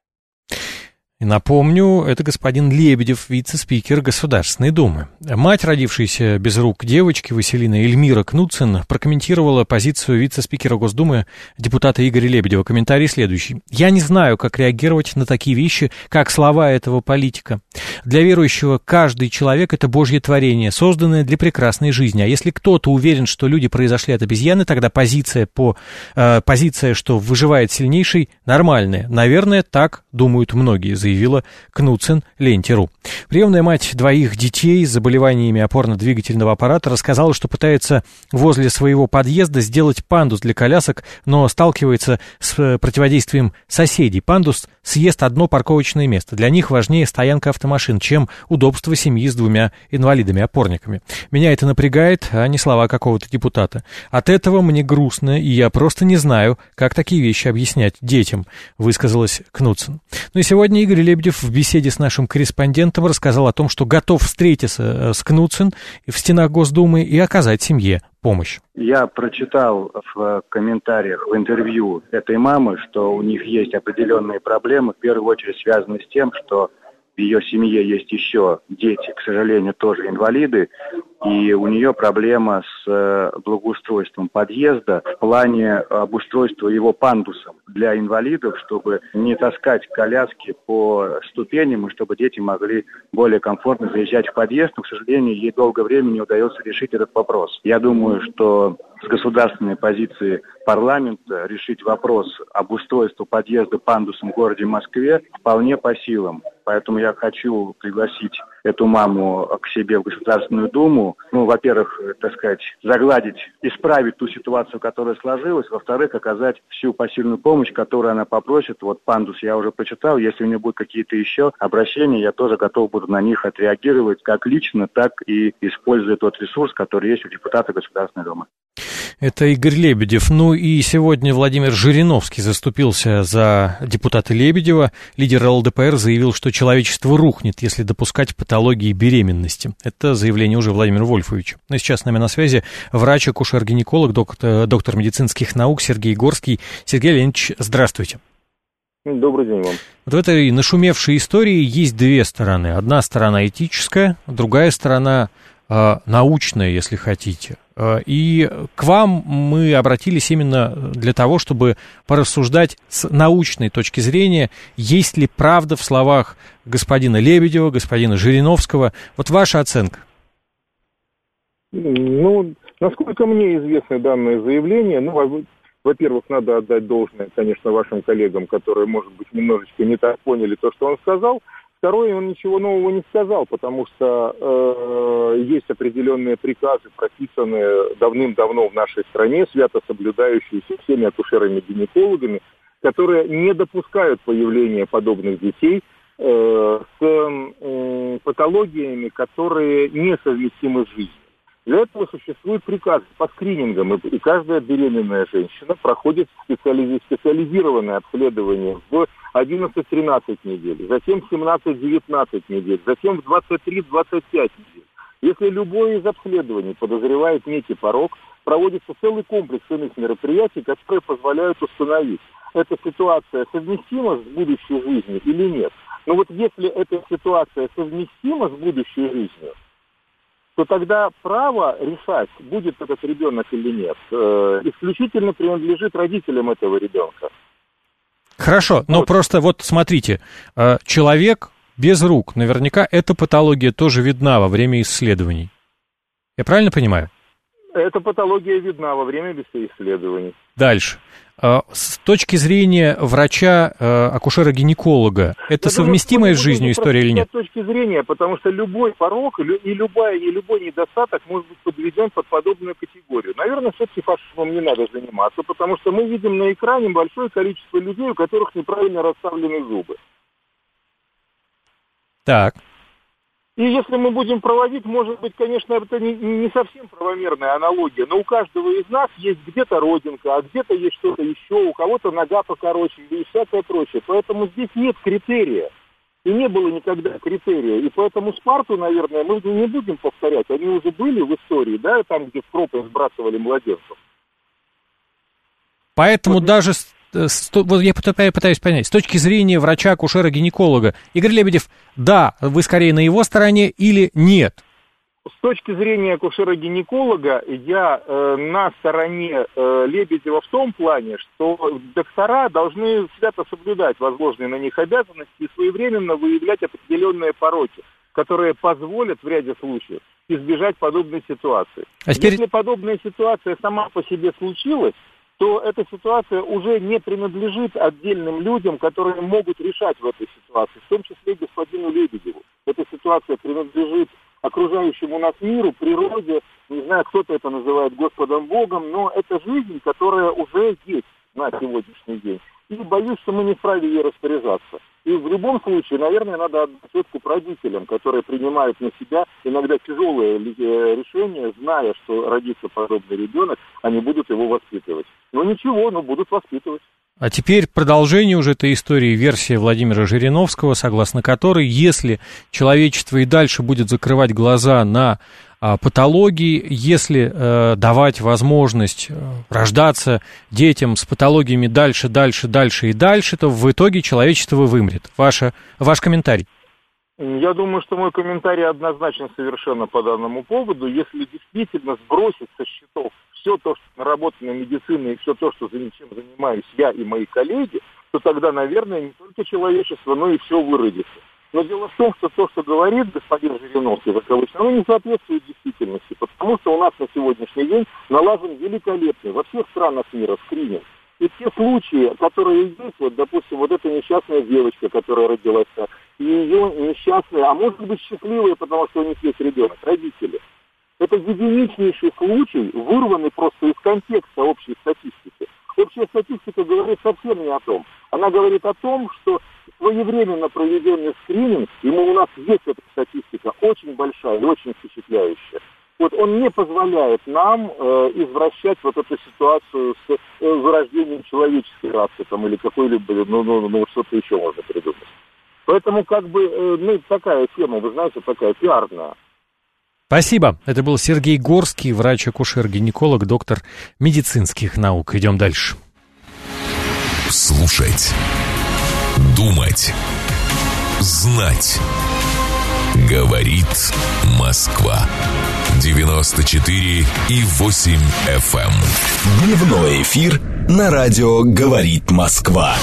И напомню, это господин Лебедев, вице-спикер Государственной Думы. Мать, родившаяся без рук девочки, Василина Эльмира Кнутсен, прокомментировала позицию вице-спикера Госдумы депутата Игоря Лебедева. Комментарий следующий. «Я не знаю, как реагировать на такие вещи, как слова этого политика. Для верующего каждый человек – это Божье творение, созданное для прекрасной жизни. А если кто-то уверен, что люди произошли от обезьяны, тогда позиция, по, э, позиция, что выживает сильнейший, нормальная. Наверное, так думают многие», заявила Кнутсен Ленте.ру. Приемная мать двоих детей с заболеваниями опорно-двигательного аппарата рассказала, что пытается возле своего подъезда сделать пандус для колясок, но сталкивается с противодействием соседей. Пандус съест одно парковочное место. Для них важнее стоянка автомашин, чем удобство семьи с двумя инвалидами-опорниками. Меня это напрягает, а не слова какого-то депутата. От этого мне грустно, и я просто не знаю, как такие вещи объяснять детям, высказалась Кнутсен. Ну и сегодня Игорь Лебедев в беседе с нашим корреспондентом рассказал о том, что готов встретиться с Кнутсен в стенах Госдумы и оказать семье помощь. Я прочитал в комментариях, в интервью этой мамы, что у них есть определенные проблемы, в первую очередь связанные с тем, что в ее семье есть еще дети, к сожалению, тоже инвалиды, и у нее проблема с благоустройством подъезда в плане обустройства его пандусом для инвалидов, чтобы не таскать коляски по ступеням, и чтобы дети могли более комфортно заезжать в подъезд, но, к сожалению, ей долгое время не удается решить этот вопрос. Я думаю, что с государственной позиции парламента решить вопрос обустройства подъезда пандусом в городе Москве вполне по силам. Поэтому я хочу пригласить эту маму к себе в Государственную Думу. Ну, во-первых, так сказать, загладить, исправить ту ситуацию, которая сложилась. Во-вторых, оказать всю посильную помощь, которую она попросит. Вот пандус я уже прочитал. Если у нее будут какие-то еще обращения, я тоже готов буду на них отреагировать как лично, так и используя тот ресурс, который есть у депутата Государственной Думы. Это Игорь Лебедев. Ну и сегодня Владимир Жириновский заступился за депутата Лебедева. Лидер эл дэ пэ эр заявил, что человечество рухнет, если допускать патологии беременности. Это заявление уже Владимира Вольфовича. Но сейчас с нами на связи врач-акушер-гинеколог, доктор, доктор медицинских наук Сергей Горский. Сергей Леонидович, здравствуйте. Добрый день вам. Вот в этой нашумевшей истории есть две стороны. Одна сторона этическая, другая сторона э, научная, если хотите. И к вам мы обратились именно для того, чтобы порассуждать с научной точки зрения, есть ли правда в словах господина Лебедева, господина Жириновского. Вот ваша оценка. Ну, насколько мне известно данное заявление, ну, во-первых, надо отдать должное, конечно, вашим коллегам, которые, может быть, немножечко не так поняли то, что он сказал. Второе, он ничего нового не сказал, потому что э, есть определенные приказы, прописанные давным-давно в нашей стране, свято соблюдающиеся всеми акушерами-гинекологами, которые не допускают появления подобных детей э, с э, патологиями, которые несовместимы с жизнью. Для этого существуют приказы по скринингам, и каждая беременная женщина проходит специализ... специализированное обследование в одиннадцать-тринадцать недель, затем в семнадцать-девятнадцать недель, затем в двадцать три - двадцать пять недель. Если любое из обследований подозревает некий порок, проводится целый комплекс иных мероприятий, которые позволяют установить, эта ситуация совместима с будущей жизнью или нет. Но вот если эта ситуация совместима с будущей жизнью, то тогда право решать, будет этот ребенок или нет, э, исключительно принадлежит родителям этого ребенка. Хорошо, но вот. Просто вот смотрите, человек без рук, наверняка эта патология тоже видна во время исследований. Я правильно понимаю? Эта патология видна во время исследований. Дальше. С точки зрения врача, акушера-гинеколога, это Я совместимая думаю, с жизнью история или нет? С точки зрения, потому что любой порок и, любая, и любой недостаток может быть подведен под подобную категорию. Наверное, все-таки фашизмом не надо заниматься, потому что мы видим на экране большое количество людей, у которых неправильно расставлены зубы. Так. И если мы будем проводить, может быть, конечно, это не, не совсем правомерная аналогия, но у каждого из нас есть где-то родинка, а где-то есть что-то еще, у кого-то нога покороче и всякое прочее. Поэтому здесь нет критерия. И не было никогда критерия. И поэтому Спарту, наверное, мы не будем повторять. Они уже были в истории, да, там, где в пропасть сбрасывали младенцев. Поэтому вот даже... Вот я пытаюсь понять, с точки зрения врача-акушера-гинеколога, Игорь Лебедев, да, вы скорее на его стороне или нет? С точки зрения акушера-гинеколога я э, на стороне э, Лебедева в том плане, что доктора должны свято соблюдать возложенные на них обязанности и своевременно выявлять определенные пороки, которые позволят в ряде случаев избежать подобной ситуации. А теперь... Если подобная ситуация сама по себе случилась, то эта ситуация уже не принадлежит отдельным людям, которые могут решать в этой ситуации, в том числе господину Лебедеву. Эта ситуация принадлежит окружающему нас миру, природе, не знаю, кто-то это называет Господом Богом, но это жизнь, которая уже есть на сегодняшний день. И боюсь, что мы не вправе ей распоряжаться. И в любом случае, наверное, надо отдать отчет родителям, которые принимают на себя иногда тяжелые решения, зная, что родится подобный ребенок, они будут его воспитывать. Но ничего, но будут воспитывать. А теперь продолжение уже этой истории, версия Владимира Жириновского, согласно которой, если человечество и дальше будет закрывать глаза на а, патологии, если э, давать возможность э, рождаться детям с патологиями дальше, дальше, дальше и дальше, то в итоге человечество вымрет. Ваша, ваш комментарий? Я думаю, что мой комментарий однозначен совершенно по данному поводу. Если действительно сбросить со счетов все то, что наработано медициной, и все то, что, чем занимаюсь я и мои коллеги, то тогда, наверное, не только человечество, но и все выродится. Но дело в том, что то, что говорит господин Жириновский, оно не соответствует действительности, потому что у нас на сегодняшний день налажен великолепный во всех странах мира скрининг. И те случаи, которые есть, вот, допустим, вот эта несчастная девочка, которая родилась, и ее несчастная, а может быть счастливая, потому что у них есть ребенок, родители. Это единичнейший случай, вырванный просто из контекста общей статистики. Общая статистика говорит совсем не о том. Она говорит о том, что своевременно проведенный скрининг, ему у нас есть эта статистика, очень большая и очень впечатляющая. вот он не позволяет нам э, извращать вот эту ситуацию с э, вырождением человеческой расы там, или какой-либо, ну, ну, ну, что-то еще можно придумать. Поэтому как бы, э, ну, такая тема, вы знаете, такая пиарная. Спасибо. Это был Сергей Горский, врач-акушер-гинеколог, доктор медицинских наук. Идем дальше. Слушать. Думать. Знать. Говорит Москва. девяносто четыре и восемь эф эм. Дневной эфир на радио «Говорит Москва».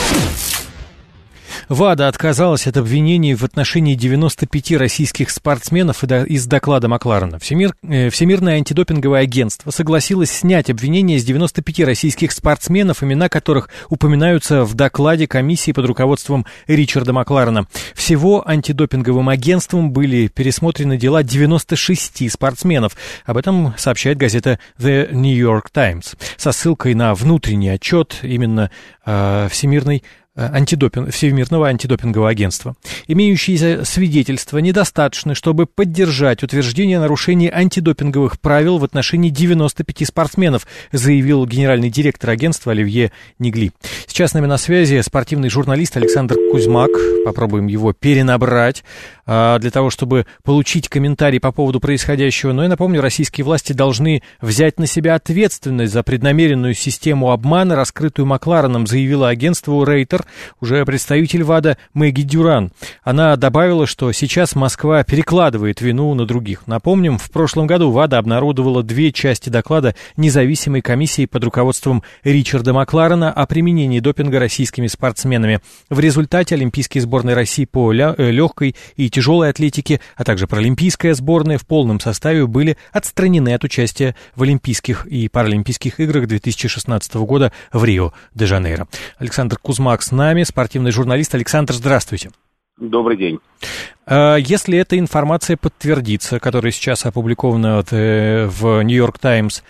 ВАДА отказалась от обвинений в отношении девяноста пяти российских спортсменов из доклада Макларена. Всемир, э, Всемирное антидопинговое агентство согласилось снять обвинения с девяноста пяти российских спортсменов, имена которых упоминаются в докладе комиссии под руководством Ричарда Макларена. Всего антидопинговым агентством были пересмотрены дела девяноста шести спортсменов. Об этом сообщает газета The New York Times со ссылкой на внутренний отчет именно э, Всемирной Антидопинг, Всемирного антидопингового агентства. Имеющиеся свидетельства недостаточны, чтобы поддержать утверждение о нарушении антидопинговых правил в отношении девяноста пяти спортсменов, заявил генеральный директор агентства Оливье Нигли. Сейчас с нами на связи спортивный журналист Александр Кузьмак. Попробуем его перенабрать для того, чтобы получить комментарий по поводу происходящего. Но я напомню, российские власти должны взять на себя ответственность за преднамеренную систему обмана, раскрытую Маклареном, заявила агентству Рейтер уже представитель ВАДА Мэгги Дюран. Она добавила, что сейчас Москва перекладывает вину на других. Напомним, в прошлом году ВАДА обнародовала две части доклада независимой комиссии под руководством Ричарда Макларена о применении допинга российскими спортсменами. В результате олимпийские сборные России по легкой и тяжелой атлетике, а также паралимпийская сборная в полном составе были отстранены от участия в Олимпийских и Паралимпийских играх две тысячи шестнадцатого года в Рио-де-Жанейро. Александр Кузьмак с нами, спортивный журналист. Александр, здравствуйте. Добрый день. Если эта информация подтвердится, которая сейчас опубликована в Нью-Йорк Таймс,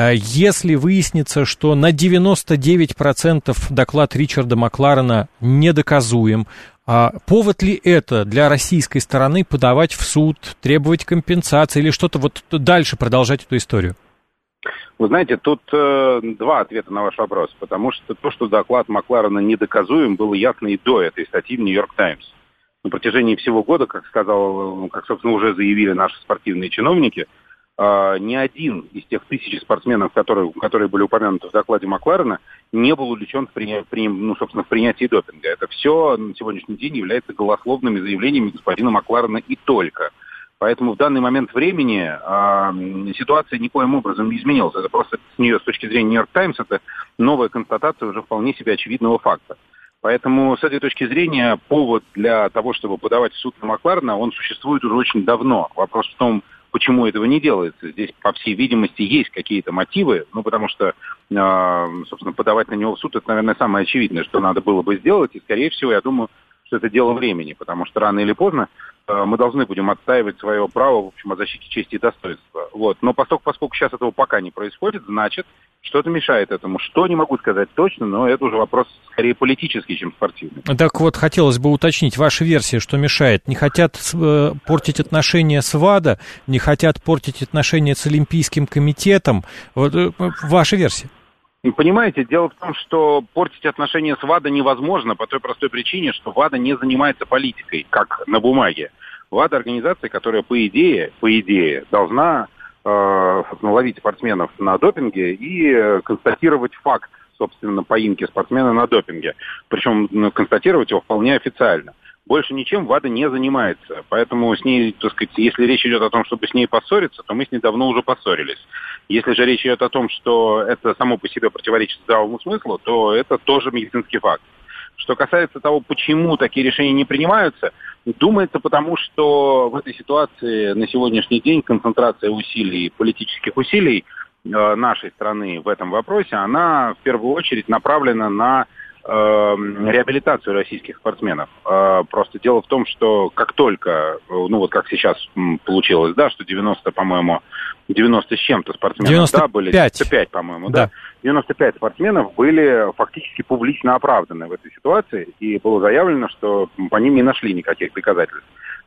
если выяснится, что на девяносто девять процентов доклад Ричарда Макларена недоказуем, повод ли это для российской стороны подавать в суд, требовать компенсации или что-то вот дальше продолжать эту историю? Вы знаете, тут э, два ответа на ваш вопрос, потому что то, что доклад Макларена недоказуем, было ясно и до этой статьи в Нью-Йорк Таймс. На протяжении всего года, как сказал, как, собственно, уже заявили наши спортивные чиновники, э, ни один из тех тысяч спортсменов, которые, которые были упомянуты в докладе Макларена, не был увлечен в, приня... при... ну, собственно, в принятии допинга. Это все на сегодняшний день является голословными заявлениями господина Макларена и только. Поэтому в данный момент времени э, ситуация никоим образом не изменилась. Это просто с нее, с точки зрения Нью-Йорк Таймс, это новая констатация уже вполне себе очевидного факта. Поэтому с этой точки зрения повод для того, чтобы подавать в суд на Макларена, он существует уже очень давно. Вопрос в том, почему этого не делается. Здесь, по всей видимости, есть какие-то мотивы, ну, потому что, э, собственно, подавать на него в суд, это, наверное, самое очевидное, что надо было бы сделать. И, скорее всего, я думаю, что это дело времени, потому что рано или поздно мы должны будем отстаивать свое право, в общем, о защите чести и достоинства. Вот. Но поскольку, поскольку сейчас этого пока не происходит, значит, что-то мешает этому. Что, не могу сказать точно, но это уже вопрос скорее политический, чем спортивный. Так вот, хотелось бы уточнить, ваша версия, что мешает? Не хотят э, портить отношения с ВАДА, не хотят портить отношения с Олимпийским комитетом? Вот, э, ваша версия? Понимаете, дело в том, что портить отношения с ВАДА невозможно по той простой причине, что ВАДА не занимается политикой, как на бумаге. ВАДА — организация, которая, по идее, по идее, должна э, ловить спортсменов на допинге и констатировать факт, собственно, поимки спортсмена на допинге. Причем ну, констатировать его вполне официально. Больше ничем ВАДА не занимается. Поэтому с ней, так сказать, если речь идет о том, чтобы с ней поссориться, то мы с ней давно уже поссорились. Если же речь идет о том, что это само по себе противоречит здравому смыслу, то это тоже медицинский факт. Что касается того, почему такие решения не принимаются, думается потому, что в этой ситуации на сегодняшний день концентрация усилий, политических усилий э, нашей страны в этом вопросе, она в первую очередь направлена на реабилитацию российских спортсменов. Просто дело в том, что как только, ну вот как сейчас получилось, да, что девяносто, по-моему, девяносто с чем-то спортсменов, девяносто пять. Да, были девяносто пять, по-моему, да. да, девяносто пять спортсменов были фактически публично оправданы в этой ситуации, и было заявлено, что по ним не нашли никаких доказательств.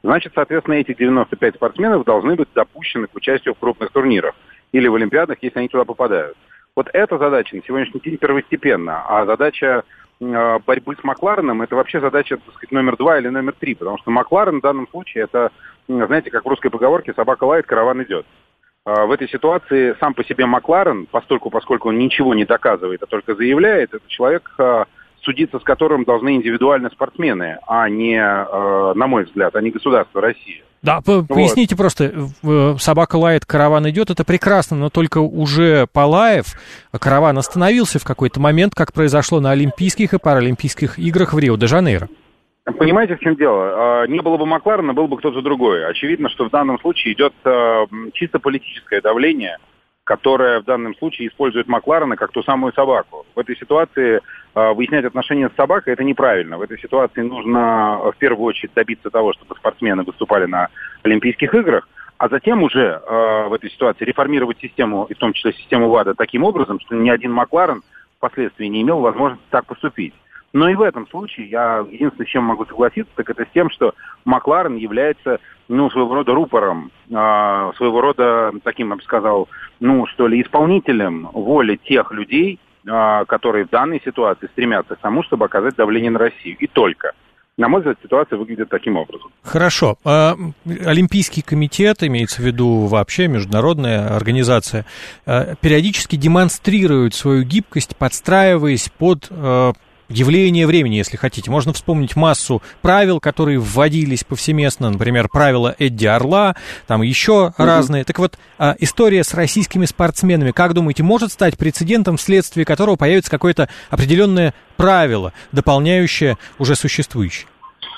значит, соответственно, эти девяносто пять спортсменов должны быть допущены к участию в крупных турнирах или в Олимпиадах, если они туда попадают. Вот эта задача на сегодняшний день первостепенна, а задача э, борьбы с Маклареном, это вообще задача, так сказать, номер два или номер три, потому что Макларен в данном случае, это, знаете, как в русской поговорке, собака лает, караван идет. Э, в этой ситуации сам по себе Макларен, постольку, поскольку он ничего не доказывает, а только заявляет, это человек... Э, судиться с которым должны индивидуально спортсмены, а не, э, на мой взгляд, а не государство России. Да, вот. Поясните просто, собака лает, караван идет, это прекрасно, но только уже полаев, караван остановился в какой-то момент, как произошло на Олимпийских и Паралимпийских играх в Рио-де-Жанейро. Понимаете, в чем дело? Не было бы Макларена, был бы кто-то другой. Очевидно, что в данном случае идет чисто политическое давление, которая в данном случае использует Макларена как ту самую собаку. В этой ситуации э, выяснять отношения с собакой – это неправильно. В этой ситуации нужно в первую очередь добиться того, чтобы спортсмены выступали на Олимпийских играх, а затем уже э, в этой ситуации реформировать систему, и в том числе систему ВАДА, таким образом, что ни один Макларен впоследствии не имел возможности так поступить. Но и в этом случае я единственное, с чем могу согласиться, так это с тем, что Макларен является, ну, своего рода рупором, э, своего рода таким, я бы сказал, ну, что ли, исполнителем воли тех людей, э, которые в данной ситуации стремятся к тому, чтобы оказать давление на Россию. И только. На мой взгляд, ситуация выглядит таким образом. Хорошо. А, Олимпийский комитет, имеется в виду вообще международная организация, периодически демонстрирует свою гибкость, подстраиваясь под... явление времени, если хотите. Можно вспомнить массу правил, которые вводились повсеместно, например, правила Эдди Орла, там еще mm-hmm. разные. Так вот, история с российскими спортсменами, как думаете, может стать прецедентом, вследствие которого появится какое-то определенное правило, дополняющее уже существующее?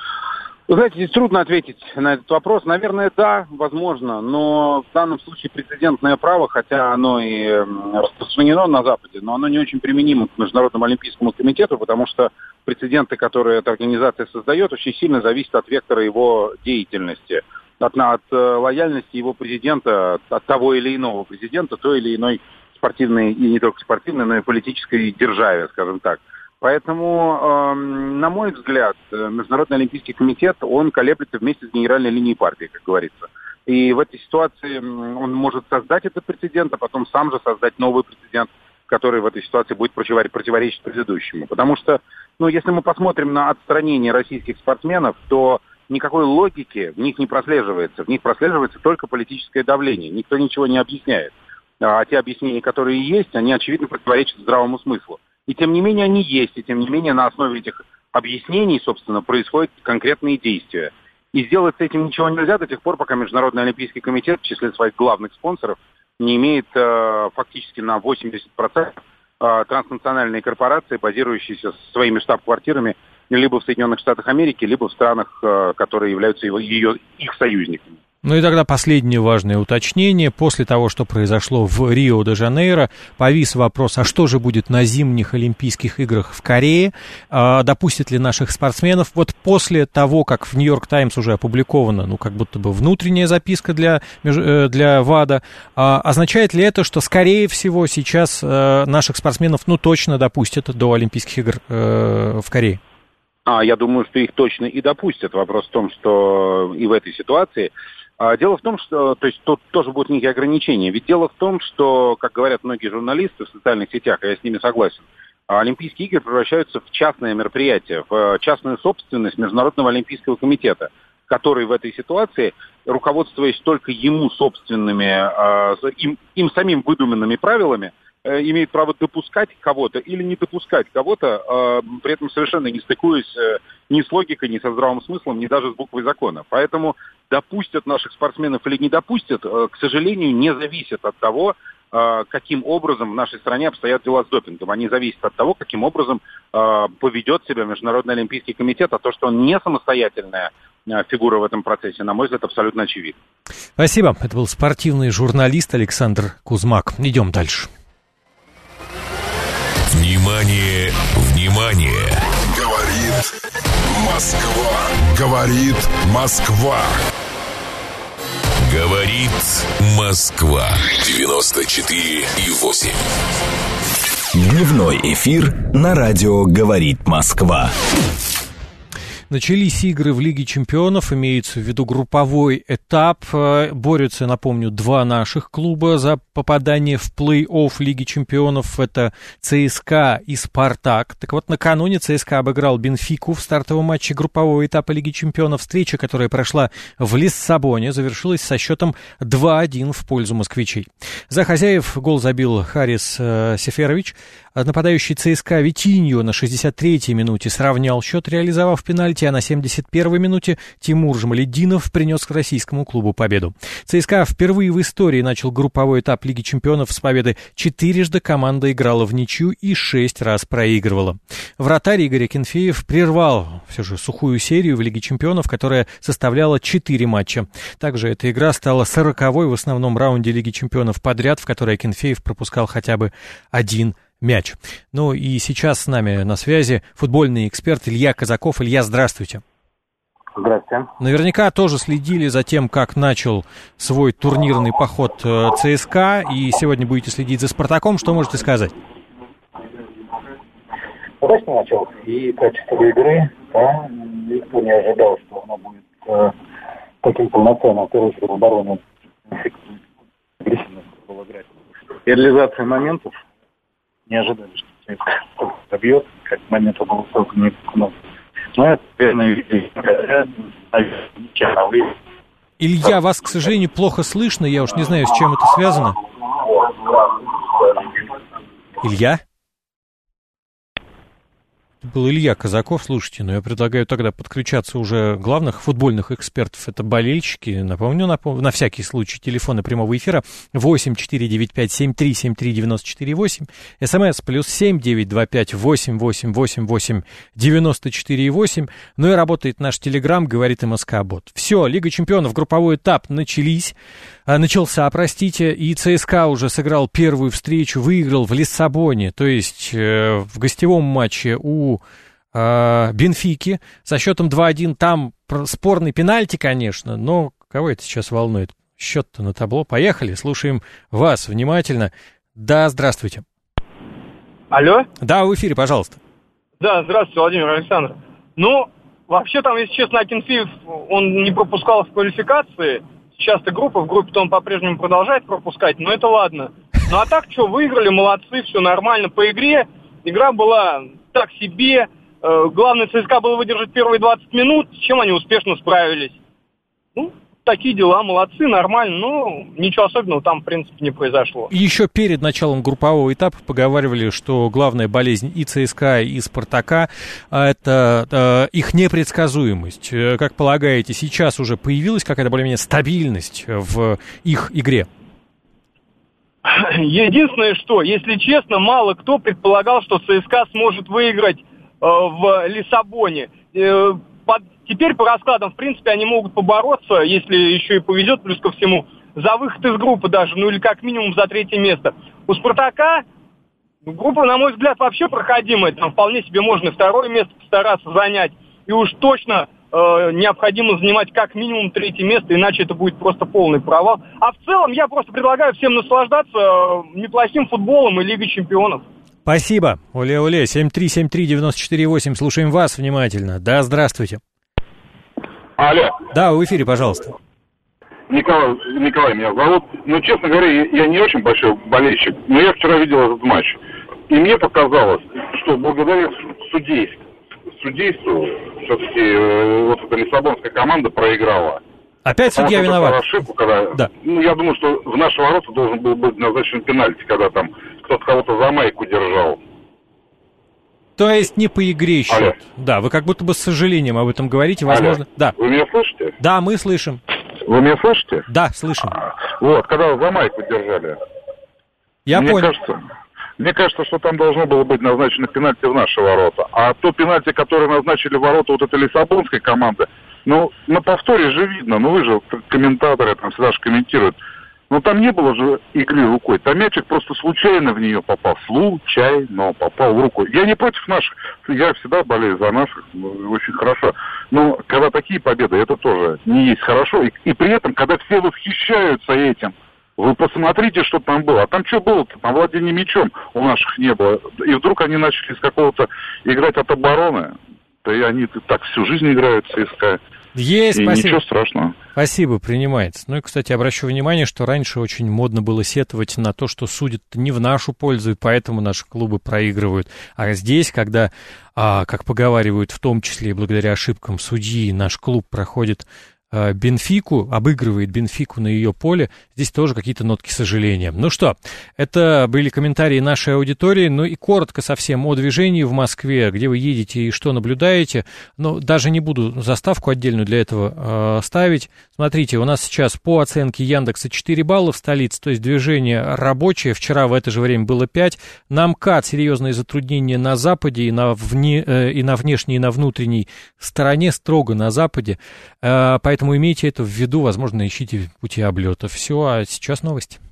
Вы знаете, здесь трудно ответить на этот вопрос. Наверное, да, возможно, но в данном случае прецедентное право, хотя оно и распространено на Западе, но оно не очень применимо к Международному олимпийскому комитету, потому что прецеденты, которые эта организация создает, очень сильно зависят от вектора его деятельности, от, от лояльности его президента, от того или иного президента, той или иной спортивной, и не только спортивной, но и политической державе, скажем так. Поэтому, э, на мой взгляд, Международный олимпийский комитет, он колеблется вместе с генеральной линией партии, как говорится. И в этой ситуации он может создать этот прецедент, а потом сам же создать новый прецедент, который в этой ситуации будет противоречить предыдущему. Потому что, ну, если мы посмотрим на отстранение российских спортсменов, то никакой логики в них не прослеживается. В них прослеживается только политическое давление. Никто ничего не объясняет. А те объяснения, которые есть, они, очевидно, противоречат здравому смыслу. И тем не менее они есть, и тем не менее на основе этих объяснений, собственно, происходят конкретные действия. И сделать с этим ничего нельзя до тех пор, пока Международный олимпийский комитет в числе своих главных спонсоров не имеет э, фактически на восемьдесят процентов э, транснациональные корпорации, базирующиеся своими штаб-квартирами либо в Соединенных Штатах Америки, либо в странах, э, которые являются его, ее, их союзниками. Ну и тогда последнее важное уточнение. После того, что произошло в Рио-де-Жанейро, повис вопрос, а что же будет на зимних Олимпийских играх в Корее? А, допустят ли наших спортсменов? Вот после того, как в Нью-Йорк Таймс уже опубликована, ну, как будто бы внутренняя записка для, для ВАДА, а, означает ли это, что, скорее всего, сейчас а, наших спортсменов, ну, точно допустят до Олимпийских игр а, в Корее? А, я думаю, что их точно и допустят. Вопрос в том, что и в этой ситуации... Дело в том, что, то есть тут тоже будут некие ограничения. Ведь дело в том, что, как говорят многие журналисты в социальных сетях, и я с ними согласен, Олимпийские игры превращаются в частное мероприятие, в частную собственность Международного олимпийского комитета, который в этой ситуации, руководствуясь только ему собственными, им, им самим выдуманными правилами, имеет право допускать кого-то или не допускать кого-то, при этом совершенно не стыкуясь ни с логикой, ни со здравым смыслом, ни даже с буквой закона. Поэтому допустят наших спортсменов или не допустят, к сожалению, не зависит от того, каким образом в нашей стране обстоят дела с допингом. Они зависят от того, каким образом поведет себя Международный олимпийский комитет, а то, что он не самостоятельная фигура в этом процессе, на мой взгляд, абсолютно очевидно. Спасибо. Это был спортивный журналист Александр Кузмак. Идем дальше. Внимание, внимание! Говорит Москва. Говорит Москва. Говорит Москва. девяносто четыре и восемь. Дневной эфир на радио «Говорит Москва». Начались игры в Лиге чемпионов, имеется в виду групповой этап. Борются, напомню, два наших клуба за попадание в плей-офф Лиги чемпионов. Это ЦСКА и Спартак. Так вот, накануне ЦСКА обыграл Бенфику в стартовом матче группового этапа Лиги чемпионов. Встреча, которая прошла в Лиссабоне, завершилась со счетом два-один в пользу москвичей. За хозяев гол забил Харис э, Сеферович. Нападающий ЦСКА Витиньо на шестьдесят третьей минуте сравнял счет, реализовав пенальти, а на семьдесят первой минуте Тимур Жмалетдинов принес к российскому клубу победу. ЦСКА впервые в истории начал групповой этап Лиги чемпионов с победы. Четырежды команда играла в ничью и шесть раз проигрывала. Вратарь Игорь Акинфеев прервал все же сухую серию в Лиге чемпионов, которая составляла четыре матча. Также эта игра стала сороковой в основном раунде Лиги чемпионов подряд, в которой Акинфеев пропускал хотя бы один мяч. Ну и сейчас с нами на связи футбольный эксперт Илья Казаков. Илья, здравствуйте. Здравствуйте. Наверняка тоже следили за тем, как начал свой турнирный поход ЦСКА, и сегодня будете следить за «Спартаком». Что можете сказать? Удачно начал. И качество игры, да, никто не ожидал, что оно будет э, таким полноценным, в первую очередь, в обороне агрессивно было играть. Реализация моментов не ожидали, что ЦСКА добьет, как момента было столько не много. Но это, наверное, видели, Илья, вас, к сожалению, плохо слышно, я уж не знаю, с чем это связано. Илья? Это был Илья Казаков, слушайте, но я предлагаю тогда подключаться уже главных футбольных экспертов, это болельщики. Напомню, напомню на всякий случай, телефоны прямого эфира восемь четыре девять пять семь три семь три девяносто четыре восемь, смс плюс семь девять два пять восемь восемь восемь восемь девяносто четыре восемь, ну и работает наш телеграм, говорит МСК-бот. Все, Лига чемпионов, групповой этап начались, начался, простите, и ЦСКА уже сыграл первую встречу, выиграл в Лиссабоне, то есть э, в гостевом матче у э, Бенфики со счетом два-один. Там спорный пенальти, конечно, но кого это сейчас волнует? Счет-то на табло. Поехали, слушаем вас внимательно. Да, здравствуйте. Алло? Да, в эфире, пожалуйста. Да, здравствуйте, Владимир Александрович. Ну, вообще там, если честно, Акинфеев, он не пропускал в квалификации. Сейчас-то группа, в группе-то он по-прежнему продолжает пропускать, но это ладно. Ну а так, что, выиграли, молодцы, все нормально по игре. Игра была так себе. Э, главное, ЦСКА было выдержать первые двадцать минут, с чем они успешно справились. Ну, такие дела, молодцы, нормально, но ничего особенного там, в принципе, не произошло. Еще перед началом группового этапа поговаривали, что главная болезнь и ЦСКА, и Спартака – это э, их непредсказуемость. Как полагаете, сейчас уже появилась какая-то более-менее стабильность в их игре? Единственное, что, если честно, мало кто предполагал, что ЦСКА сможет выиграть э, в Лиссабоне. Э, под, теперь по раскладам, в принципе, они могут побороться, если еще и повезет, плюс ко всему, за выход из группы даже, ну или как минимум за третье место. У Спартака группа, на мой взгляд, вообще проходимая. Там вполне себе можно второе место постараться занять. И уж точно э, необходимо занимать как минимум третье место, иначе это будет просто полный провал. А в целом я просто предлагаю всем наслаждаться э, неплохим футболом и Лигой чемпионов. Спасибо. Оле-оле, семь три семь три девяносто четыре восемь. Слушаем вас внимательно. Да, здравствуйте. Алло. Да, в эфире, пожалуйста. Николай, Николай меня зовут. Ну, честно говоря, я не очень большой болельщик, но я вчера видел этот матч. И мне показалось, что благодаря судейству, судейству все-таки э, вот эта лиссабонская команда проиграла. Опять Потому судья виноват? Ошибку, когда, да. Ну, я думаю, что в наши ворота должен был быть назначен пенальти, когда там кто-то кого-то за майку держал. То есть не по игре счет. Алло. Да, вы как будто бы с сожалением об этом говорите, возможно. Алло. Да. Вы меня слышите? Да, мы слышим. Вы меня слышите? Да, слышим. Вот, когда за майку держали. Я мне понял. Кажется, мне кажется, что там должно было быть назначено пенальти в наши ворота. А то пенальти, которое назначили в ворота вот этой лиссабонской команды, ну, на повторе же видно, ну вы же комментаторы там всегда же комментируют. Но там не было же игры рукой. Там мячик просто случайно в нее попал. Случайно попал в руку. Я не против наших. Я всегда болею за наших. Очень хорошо. Но когда такие победы, это тоже не есть хорошо. И, и при этом, когда все восхищаются этим, вы посмотрите, что там было. А там что было-то? Там владение мячом у наших не было. И вдруг они начали из какого-то играть от обороны. Да и они так всю жизнь играют в ЦСКА. Есть, и спасибо. Ничего страшного. Спасибо, принимается. Ну и, кстати, обращу внимание, что раньше очень модно было сетовать на то, что судят не в нашу пользу, и поэтому наши клубы проигрывают. А здесь, когда, а, как поговаривают, в том числе и благодаря ошибкам судьи, наш клуб проходит Бенфику, обыгрывает Бенфику на ее поле, здесь тоже какие-то нотки сожаления. Ну что, это были комментарии нашей аудитории, ну и коротко совсем о движении в Москве, где вы едете и что наблюдаете, но даже не буду заставку отдельную для этого э, ставить. Смотрите, у нас сейчас по оценке Яндекса четыре балла в столице, то есть движение рабочее, вчера в это же время было пять, на МКАД серьезные затруднения на западе и на, вне, э, и на внешней, и на внутренней стороне, строго на западе, э, поэтому Поэтому имейте это в виду, возможно, ищите пути облета. Все, а сейчас новости.